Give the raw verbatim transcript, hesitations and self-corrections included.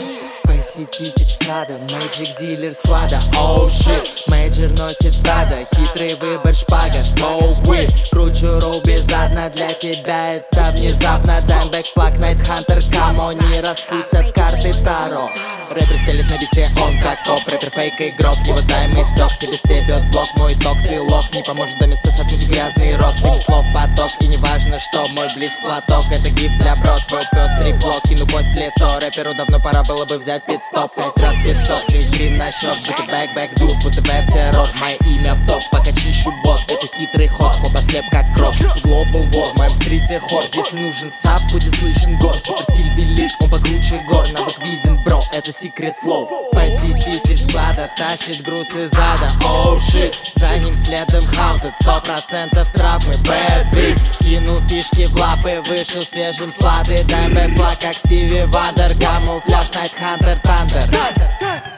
Посетитель склада, Magic дилер склада. Оу шит, Мейджор носит Прада, хитрый выбор шпага, smoke weed. Кручу роу безадно, для тебя это внезапно. Даймбэк, плак, Найтхантер, камо, не раскусят карты Таро. Рэпер стелит на бите, он как коп, рэпер фейк игрок, его тайм исток. Тебе стебет блок, мой док, ты лох, не поможет до места сотнуть грязный рот. Мимо слов поток, и не важно что, мой блиц платок, это гифт для брод, твой пестрый блок, кину кость в лицо. Рэперу давно пора было бы взять пит-стоп, пять раз пятьсот, весь грин на счет. Бэк, бэк, бэк, дуд, будто вертирот, мое имя в топ, пока чищу бот. Это хитрый ход, коба слеп как крок, глобал вор, в моем стрите хор. Если нужен сап, будет слышен гор, супер стиль велик, он покруче гор, навык виден, бро, это секрет флоу. Посетитель склада тащит груз из ада, оу шит, за ним следом хаунтед, сто процентов травмы, bad beat. Кину фишки в лапы, вышел свежим слады, даймбэк, плак, как Стиви Вандер, камуфляж, Найтхантер, Тандер.